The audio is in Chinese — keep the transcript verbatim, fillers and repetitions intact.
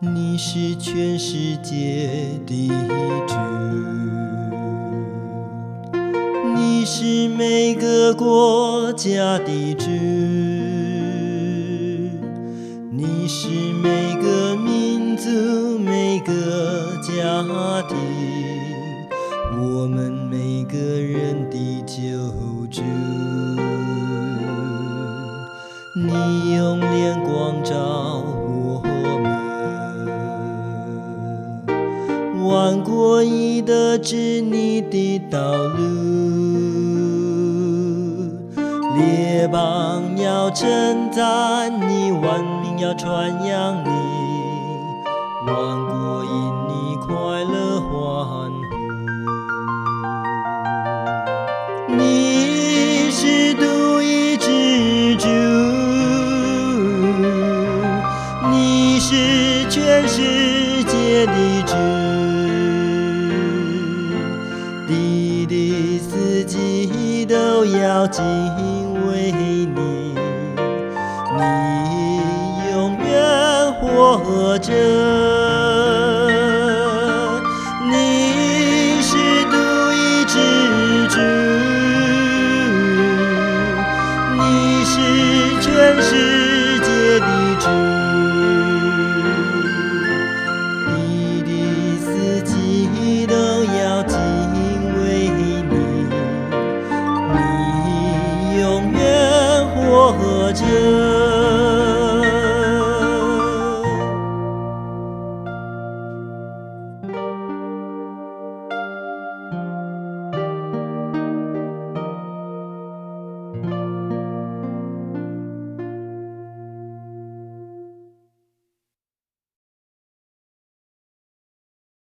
你是全世界的主，你是每个国家的主，你是每个民族每个家庭，我们每个人的救主。你用脸光照我们，万国已得知你的道路，列邦要称赞你，万民要传扬你，万国因你快乐欢呼。你是独一之主，你是全世界的主，地的四季都要敬畏你，你永远活着。你是独一之主，你是全世界的主，地的四季都要敬畏你，你永远活着。